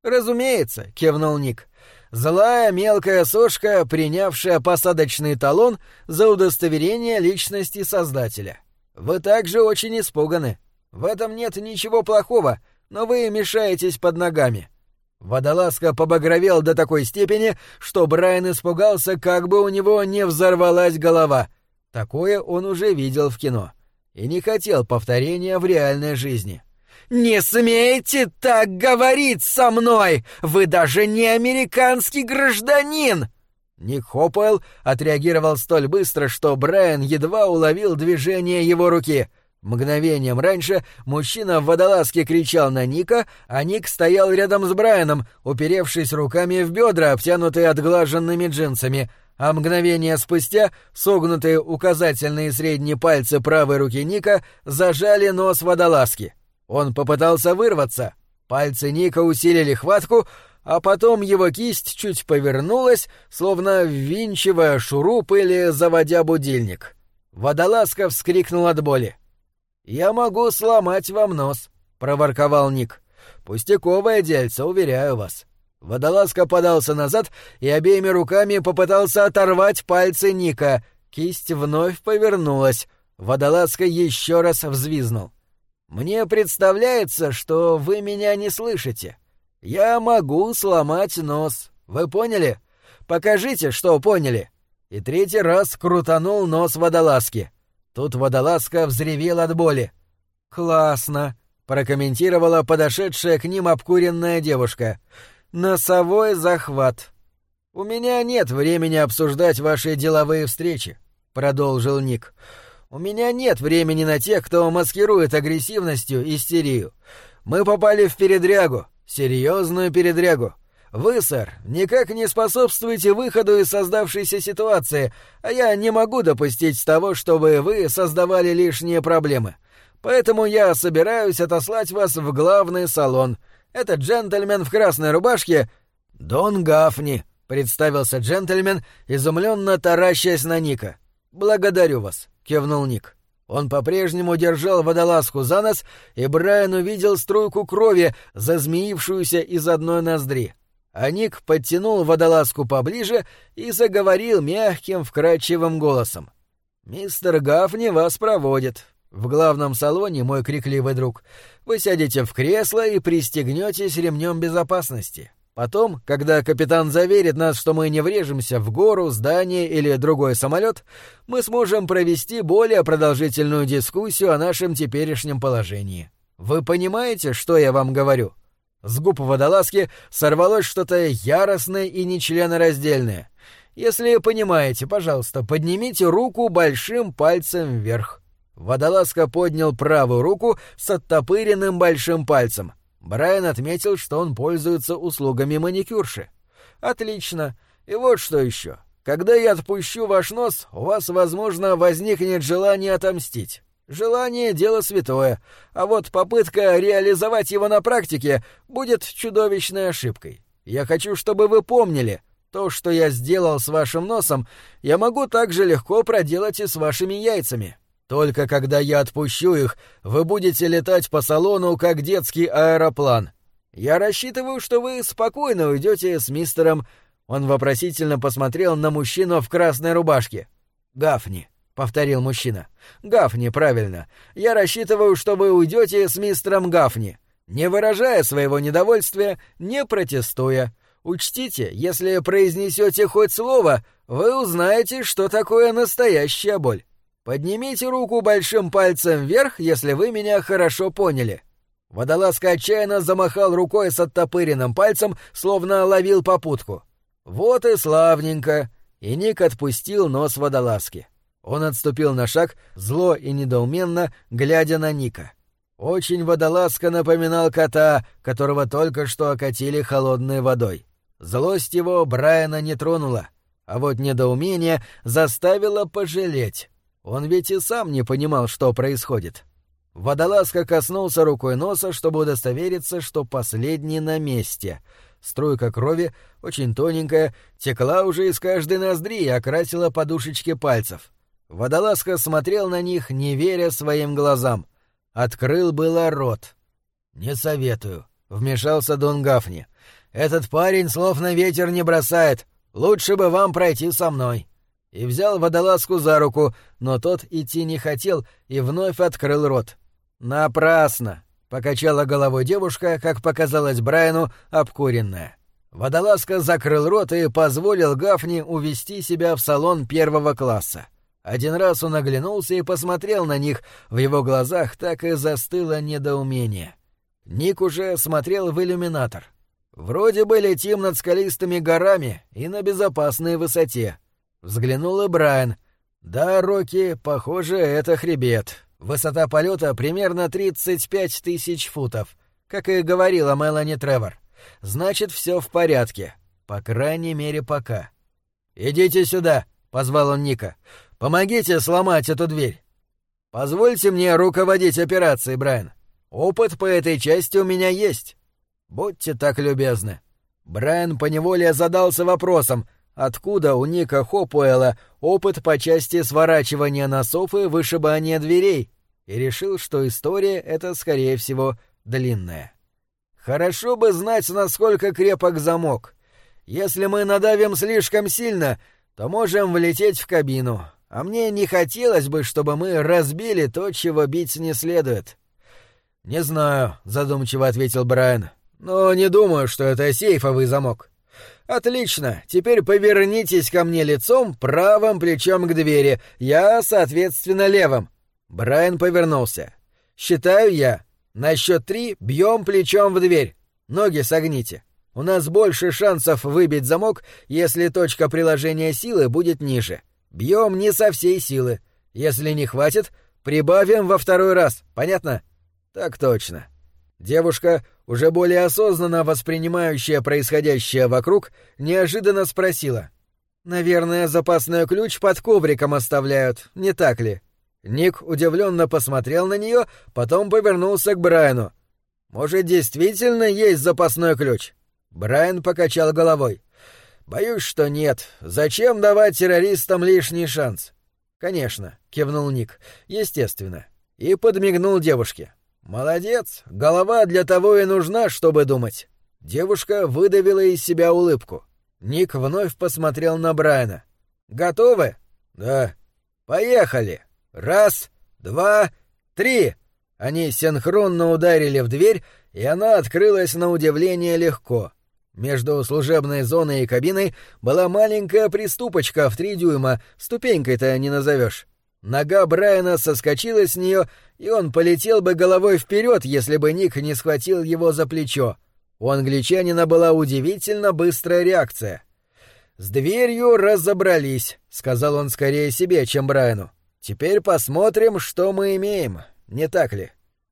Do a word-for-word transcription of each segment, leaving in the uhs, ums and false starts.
«Разумеется», — кивнул Ник. «Злая мелкая сошка, принявшая посадочный талон за удостоверение личности Создателя. Вы также очень испуганы. В этом нет ничего плохого, но вы мешаетесь под ногами». Водолазка побагровел до такой степени, что Брайан испугался, как бы у него не взорвалась голова. Такое он уже видел в кино и не хотел повторения в реальной жизни. «Не смейте так говорить со мной! Вы даже не американский гражданин!» Ник Хопуэлл отреагировал столь быстро, что Брайан едва уловил движение его руки. Мгновением раньше мужчина в водолазке кричал на Ника, а Ник стоял рядом с Брайаном, уперевшись руками в бедра, обтянутые отглаженными джинсами, а мгновение спустя согнутые указательные и средние пальцы правой руки Ника зажали нос водолазки. Он попытался вырваться. Пальцы Ника усилили хватку, а потом его кисть чуть повернулась, словно ввинчивая шуруп или заводя будильник. Водолазка вскрикнул от боли. «Я могу сломать вам нос», — проворковал Ник. «Пустяковое дельце, уверяю вас». Водолазка подался назад и обеими руками попытался оторвать пальцы Ника. Кисть вновь повернулась. Водолазка еще раз взвизнул. «Мне представляется, что вы меня не слышите. Я могу сломать нос. Вы поняли? Покажите, что поняли». И третий раз крутанул нос водолазки. Тут водолазка взревел от боли. «Классно», — прокомментировала подошедшая к ним обкуренная девушка. «Носовой захват». «У меня нет времени обсуждать ваши деловые встречи», — продолжил Ник. «У меня нет времени на тех, кто маскирует агрессивностью истерию. Мы попали в передрягу, серьезную передрягу. Вы, сэр, никак не способствуете выходу из создавшейся ситуации, а я не могу допустить того, чтобы вы создавали лишние проблемы. Поэтому я собираюсь отослать вас в главный салон. Этот джентльмен в красной рубашке — Дон Гафни», — представился джентльмен, изумленно таращась на Ника. «Благодарю вас», — кивнул Ник. Он по-прежнему держал водолазку за нос, и Брайан увидел струйку крови, зазмеившуюся из одной ноздри. А Ник подтянул водолазку поближе и заговорил мягким, вкрадчивым голосом. «Мистер Гафни вас проводит. В главном салоне, мой крикливый друг, вы сядете в кресло и пристегнетесь ремнем безопасности. Потом, когда капитан заверит нас, что мы не врежемся в гору, здание или другой самолет, мы сможем провести более продолжительную дискуссию о нашем теперешнем положении. Вы понимаете, что я вам говорю?» С губ водолазки сорвалось что-то яростное и нечленораздельное. «Если понимаете, пожалуйста, поднимите руку большим пальцем вверх». Водолазка поднял правую руку с оттопыренным большим пальцем. Брайан отметил, что он пользуется услугами маникюрши. «Отлично. И вот что еще. Когда я отпущу ваш нос, у вас, возможно, возникнет желание отомстить. Желание — дело святое, а вот попытка реализовать его на практике будет чудовищной ошибкой. Я хочу, чтобы вы помнили, то, что я сделал с вашим носом, я могу так же легко проделать и с вашими яйцами. Только когда я отпущу их, вы будете летать по салону, как детский аэроплан. Я рассчитываю, что вы спокойно уйдете с мистером...» Он вопросительно посмотрел на мужчину в красной рубашке. «Гафни», — повторил мужчина. «Гафни, правильно. Я рассчитываю, что вы уйдете с мистером Гафни, не выражая своего недовольствия, не протестуя. Учтите, если произнесете хоть слово, вы узнаете, что такое настоящая боль. Поднимите руку большим пальцем вверх, если вы меня хорошо поняли». Водолазка отчаянно замахал рукой с оттопыренным пальцем, словно ловил попутку. «Вот и славненько!» И Ник отпустил нос водолазки. Он отступил на шаг, зло и недоуменно, глядя на Ника. Очень водолазка напоминал кота, которого только что окатили холодной водой. Злость его Брайана не тронула, а вот недоумение заставило пожалеть. Он ведь и сам не понимал, что происходит. Водолазка коснулся рукой носа, чтобы удостовериться, что последний на месте. Струйка крови, очень тоненькая, текла уже из каждой ноздри и окрасила подушечки пальцев. Водолазка смотрел на них, не веря своим глазам. Открыл было рот. «Не советую», — вмешался Дон Гафни. «Этот парень слов на ветер не бросает. Лучше бы вам пройти со мной». И взял водолазку за руку, но тот идти не хотел и вновь открыл рот. «Напрасно!» — покачала головой девушка, как показалось Брайану, обкуренная. Водолазка закрыл рот и позволил Гафни увести себя в салон первого класса. Один раз он оглянулся и посмотрел на них, в его глазах так и застыло недоумение. Ник уже смотрел в иллюминатор. Вроде бы летим над скалистыми горами и на безопасной высоте. Взглянул и Брайан. Да, Рокки, похоже, это хребет. Высота полета примерно тридцать пять тысяч футов, как и говорила Мелани Тревор. Значит, все в порядке. По крайней мере, пока. «Идите сюда», — позвал он Ника. «Помогите сломать эту дверь». «Позвольте мне руководить операцией, Брайан. Опыт по этой части у меня есть». «Будьте так любезны». Брайан поневоле задался вопросом, откуда у Ника Хопуэлла опыт по части сворачивания носов и вышибания дверей, и решил, что история эта, скорее всего, длинная. «Хорошо бы знать, насколько крепок замок. Если мы надавим слишком сильно, то можем влететь в кабину, а мне не хотелось бы, чтобы мы разбили то, чего бить не следует». «Не знаю», — задумчиво ответил Брайан, — «но не думаю, что это сейфовый замок». «Отлично, теперь повернитесь ко мне лицом, правым плечом к двери, я, соответственно, левым». Брайан повернулся. «Считаю я. На счет три бьем плечом в дверь. Ноги согните. У нас больше шансов выбить замок, если точка приложения силы будет ниже. Бьем не со всей силы. Если не хватит, прибавим во второй раз. Понятно?» «Так точно». Девушка, уже более осознанно воспринимающая происходящее вокруг, неожиданно спросила. «Наверное, запасной ключ под ковриком оставляют, не так ли?» Ник удивленно посмотрел на нее, потом повернулся к Брайану. «Может, действительно есть запасной ключ?» Брайан покачал головой. «Боюсь, что нет. Зачем давать террористам лишний шанс?» «Конечно», — кивнул Ник, — «естественно». И подмигнул девушке. «Молодец, голова для того и нужна, чтобы думать». Девушка выдавила из себя улыбку. Ник вновь посмотрел на Брайана. «Готовы?» «Да». «Поехали! Раз, два, три!» Они синхронно ударили в дверь, и она открылась на удивление легко. Между служебной зоной и кабиной была маленькая приступочка в три дюйма, ступенькой-то не назовешь. Нога Брайана соскочила с нее, и он полетел бы головой вперед, если бы Ник не схватил его за плечо. У англичанина была удивительно быстрая реакция. «С дверью разобрались», — сказал он скорее себе, чем Брайану. «Теперь посмотрим, что мы имеем, не так ли?»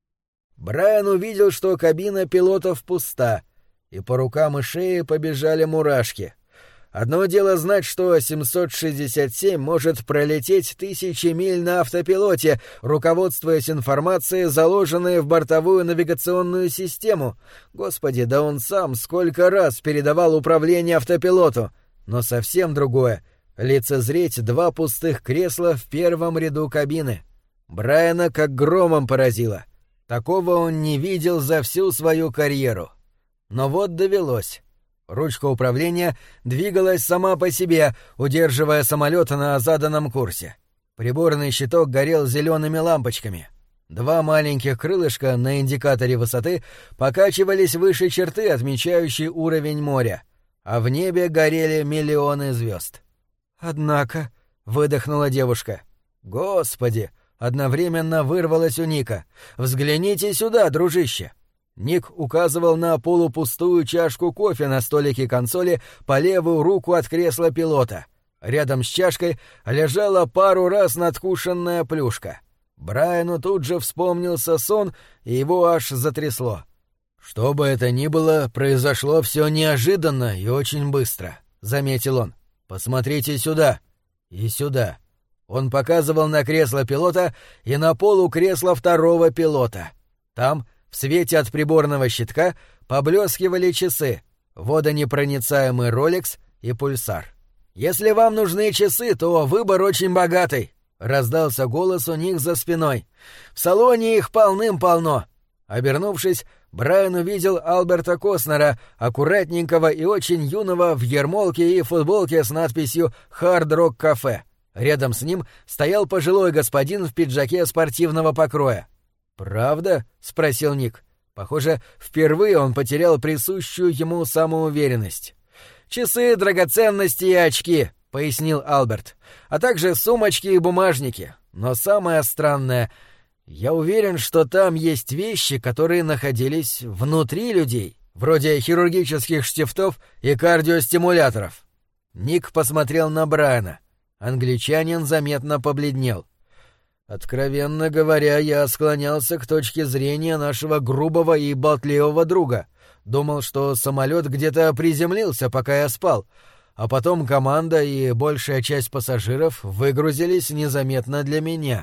Брайан увидел, что кабина пилотов пуста, и по рукам и шее побежали мурашки. Одно дело знать, что семьсот шестьдесят семь может пролететь тысячи миль на автопилоте, руководствуясь информацией, заложенной в бортовую навигационную систему. Господи, да он сам сколько раз передавал управление автопилоту. Но совсем другое — лицезреть два пустых кресла в первом ряду кабины. Брайана как громом поразило. Такого он не видел за всю свою карьеру. Но вот довелось. Ручка управления двигалась сама по себе, удерживая самолет на заданном курсе. Приборный щиток горел зелеными лампочками. Два маленьких крылышка на индикаторе высоты покачивались выше черты, отмечающей уровень моря, а в небе горели миллионы звезд. «Однако», — выдохнула девушка. «Господи!» — одновременно вырвалось у Ника. «Взгляните сюда, дружище!» Ник указывал на полупустую чашку кофе на столике консоли по левую руку от кресла пилота. Рядом с чашкой лежала пару раз надкушенная плюшка. Брайану тут же вспомнился сон, и его аж затрясло. «Что бы это ни было, произошло все неожиданно и очень быстро», — заметил он. «Посмотрите сюда и сюда». Он показывал на кресло пилота и на полу кресла второго пилота. Там, в свете от приборного щитка, поблескивали часы, водонепроницаемый Rolex и пульсар. «Если вам нужны часы, то выбор очень богатый», — раздался голос у них за спиной. «В салоне их полным-полно». Обернувшись, Брайан увидел Алберта Коснера, аккуратненького и очень юного, в ермолке и футболке с надписью «Хард Рок Кафе». Рядом с ним стоял пожилой господин в пиджаке спортивного покроя. «Правда?» — спросил Ник. Похоже, впервые он потерял присущую ему самоуверенность. «Часы, драгоценности и очки», — пояснил Алберт, «а также сумочки и бумажники. Но самое странное, я уверен, что там есть вещи, которые находились внутри людей, вроде хирургических штифтов и кардиостимуляторов». Ник посмотрел на Брайана. Англичанин заметно побледнел. «Откровенно говоря, я склонялся к точке зрения нашего грубого и болтливого друга. Думал, что самолет где-то приземлился, пока я спал, а потом команда и большая часть пассажиров выгрузились незаметно для меня».